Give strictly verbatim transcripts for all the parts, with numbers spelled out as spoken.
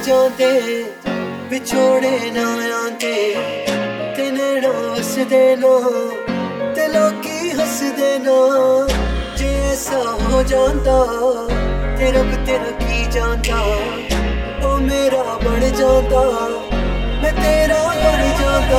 जाते विछोड़े ना आते ते नैना वसदे ना ते लोकी हसदे ना जे ऐसा हो जाता ते रब तेरा की जानता ओ मेरा बन जाता मैं तेरा बन जाता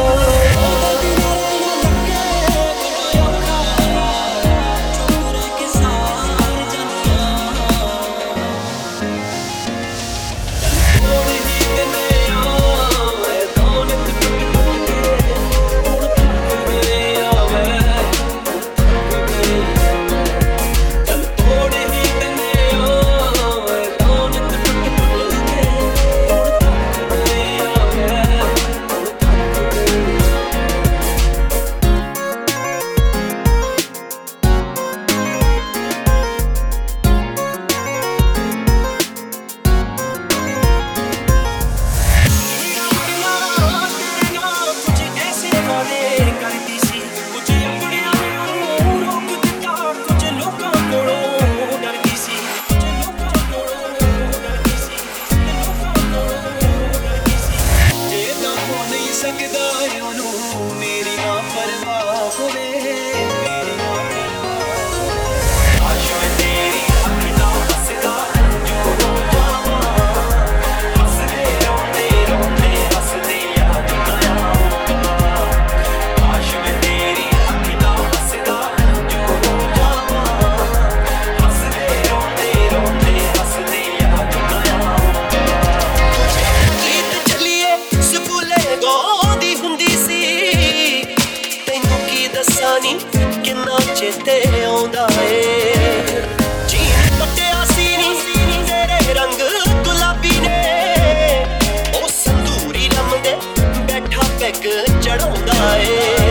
किन्ना चेते आउंदा ए जीन पट्टिया सी नी तेरे रंग गुलाबी ने ओ संदूरी लमदे बैठा पैग चढ़ाउंदा ए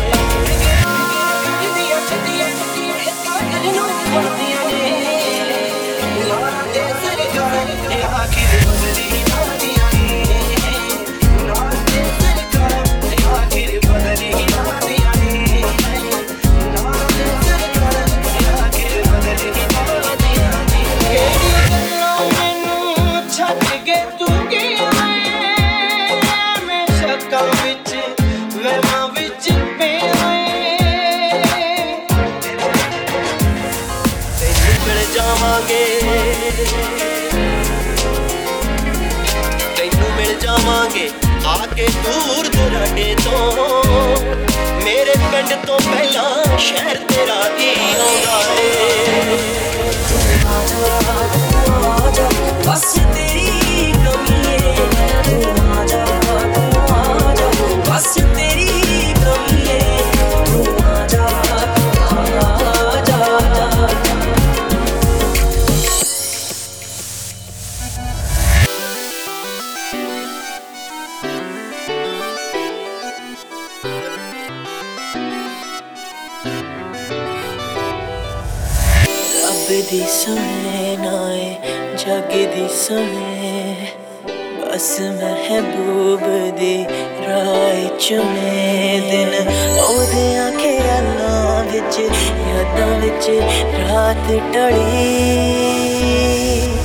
तैनू मिल जावांगे आके दूर दुराडे तो मेरे पिंड तो पहला शहर तेरा ही आउंदा ए बस तेरी कमी है तू आजा तू आजा बस तेरी कमी है तू आजा आजा दी सुने नाए जग दी सुने बस महबूब दी राह चुने दिन ओदे ख्यालां विच यादां विच रात टली